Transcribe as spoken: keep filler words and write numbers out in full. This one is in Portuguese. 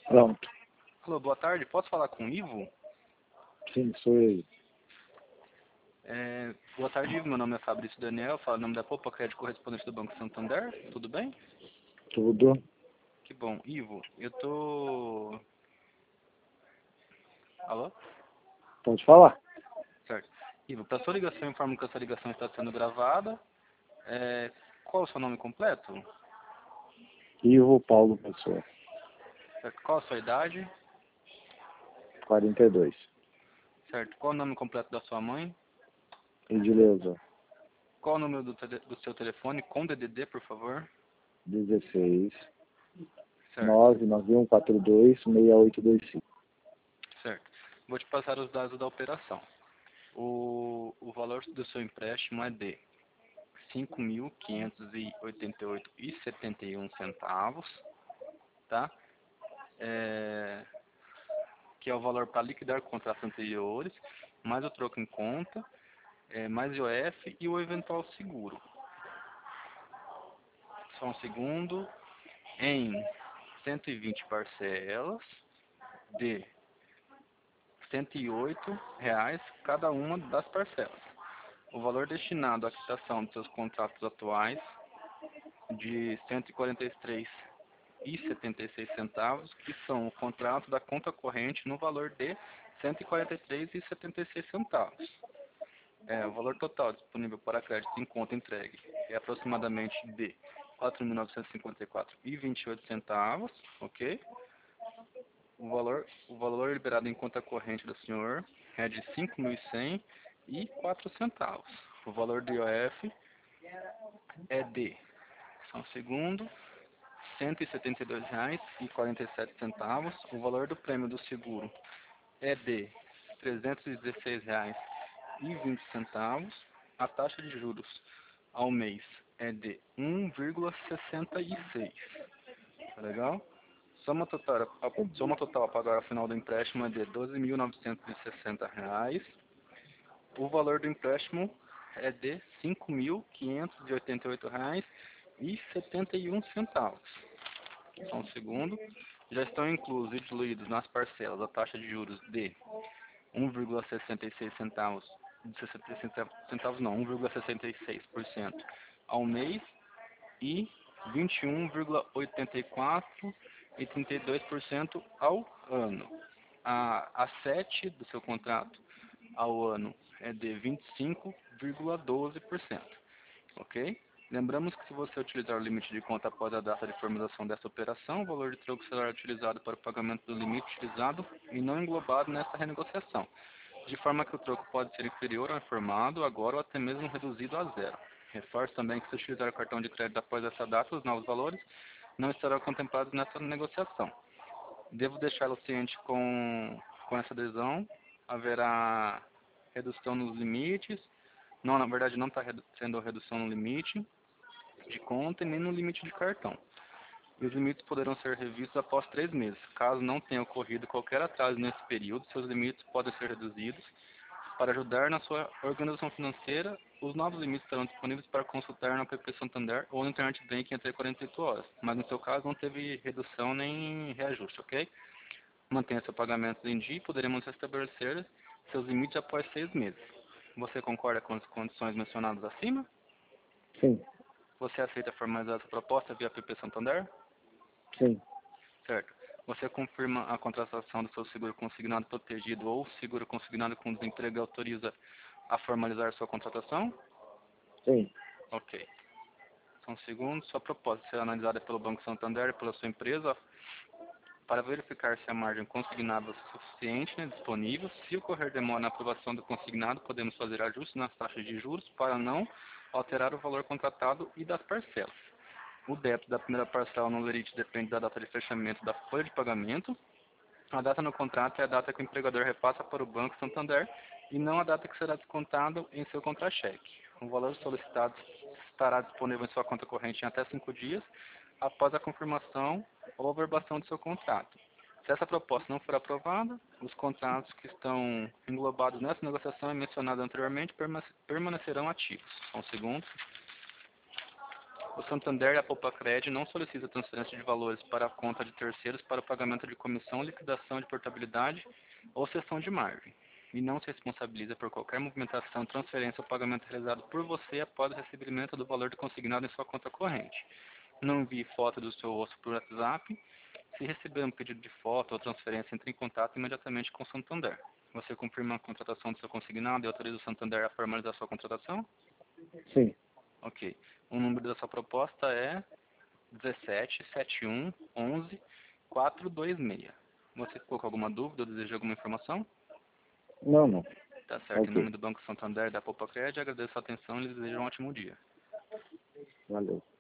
Pronto. Alô, boa tarde. Posso falar com o Ivo? Sim, sou eu. É, boa tarde, Ivo. Meu nome é Fabrício Daniel. Falo em nome da Poupa Crédito, correspondente do Banco Santander. Tudo bem? Tudo? Que bom. Ivo, eu tô... Alô? Pode falar. Certo. Ivo, para sua ligação, eu informo que essa ligação está sendo gravada. É, qual o seu nome completo? Ivo Paulo Pessoa, Certo. Qual a sua idade? quarenta e dois. Certo. Qual o nome completo da sua mãe? Edileuza, Qual o número do, tele... do seu telefone com D D D, por favor? dezesseis, Certo. nove nove um quatro dois, seis oito dois cinco. Certo. Vou te passar os dados da operação. O, o valor do seu empréstimo é de cinco mil quinhentos e oitenta e oito reais e setenta e um centavos, tá? É, que é o valor para liquidar contratos anteriores, mais o troco em conta, é, mais I O F e o eventual seguro. Só um segundo. Em cento e vinte parcelas de cento e oito reais cada uma das parcelas. O valor destinado à quitação dos seus contratos atuais de cento e quarenta e três reais e setenta e seis centavos, que são o contrato da conta corrente no valor de cento e quarenta e três reais e setenta e seis centavos. É, o valor total disponível para crédito em conta entregue é aproximadamente de quatro mil novecentos e cinquenta e quatro reais e vinte e oito centavos, ok? O valor, o valor liberado em conta corrente do senhor é de cinco mil e cem reais e quatro centavos. O valor do I O F é de, só um segundo, cento e setenta e dois reais e quarenta e sete centavos. O valor do prêmio do seguro é de trezentos e dezesseis reais e vinte centavos. A taxa de juros ao mês é de um vírgula sessenta e seis. Tá legal? Soma total, a soma total a pagar ao final do empréstimo é de doze mil novecentos e sessenta reais. O valor do empréstimo é de cinco mil quinhentos e oitenta e oito reais e setenta e um centavos. Só um segundo. Já estão inclusos e diluídos nas parcelas a taxa de juros de um vírgula sessenta e seis centavos, de sessenta e seis centavos não, um vírgula sessenta e seis por cento ao mês e vinte e um vírgula oitenta e quatro e trinta e dois por cento ao ano. A, a sete do seu contrato ao ano é de vinte e cinco vírgula doze por cento, ok? Lembramos que se você utilizar o limite de conta após a data de formalização dessa operação, o valor de troco será utilizado para o pagamento do limite utilizado e não englobado nesta renegociação, de forma que o troco pode ser inferior ao informado agora ou até mesmo reduzido a zero. Reforço também que se utilizar o cartão de crédito após essa data, os novos valores não estarão contemplados nessa negociação. Devo deixá-lo ciente com, com essa adesão, haverá redução nos limites, não, na verdade não está redu sendo redução no limite de conta e nem no limite de cartão. E os limites poderão ser revistos após três meses. Caso não tenha ocorrido qualquer atraso nesse período, seus limites podem ser reduzidos. Para ajudar na sua organização financeira, os novos limites estarão disponíveis para consultar na app Santander ou no Internet Banking até quarenta e oito horas. Mas no seu caso não teve redução nem reajuste, ok? Mantenha seu pagamento em dia e poderemos restabelecer seus limites após seis meses. Você concorda com as condições mencionadas acima? Sim, Você aceita formalizar essa proposta via app Santander? sim, Certo. Você confirma a contratação do seu seguro consignado protegido ou seguro consignado com desemprego e autoriza a formalizar sua contratação? sim. Ok. Só um segundo. Sua proposta será analisada pelo Banco Santander e pela sua empresa para verificar se a margem consignada é suficiente, né, disponível. Se ocorrer demora na aprovação do consignado, podemos fazer ajustes nas taxas de juros para não alterar o valor contratado e das parcelas. O débito da primeira parcela no lerite depende da data de fechamento da folha de pagamento. A data no contrato é a data que o empregador repassa para o Banco Santander e não a data que será descontado em seu contra-cheque. O valor solicitado estará disponível em sua conta corrente em até cinco dias após a confirmação ou averbação do seu contrato. Se essa proposta não for aprovada, os contratos que estão englobados nessa negociação e mencionados anteriormente permanecerão ativos. Só um segundo. O Santander e a Poupa-Cred não solicitam transferência de valores para a conta de terceiros para o pagamento de comissão, liquidação de portabilidade ou cessão de margem, e não se responsabiliza por qualquer movimentação, transferência ou pagamento realizado por você após o recebimento do valor consignado em sua conta corrente. Não envie foto do seu rosto por WhatsApp. Se receber um pedido de foto ou transferência, entre em contato imediatamente com o Santander. Você confirma a contratação do seu consignado e autoriza o Santander a formalizar sua contratação? Sim. Ok. O número da sua proposta é dezessete, setenta e um, onze, quatrocentos e vinte e seis. Você ficou com alguma dúvida ou deseja alguma informação? Não, não. Tá certo. Em nome Ok. do Banco Santander e da Poupa-Cred, agradeço a atenção e lhes desejo um ótimo dia. Valeu.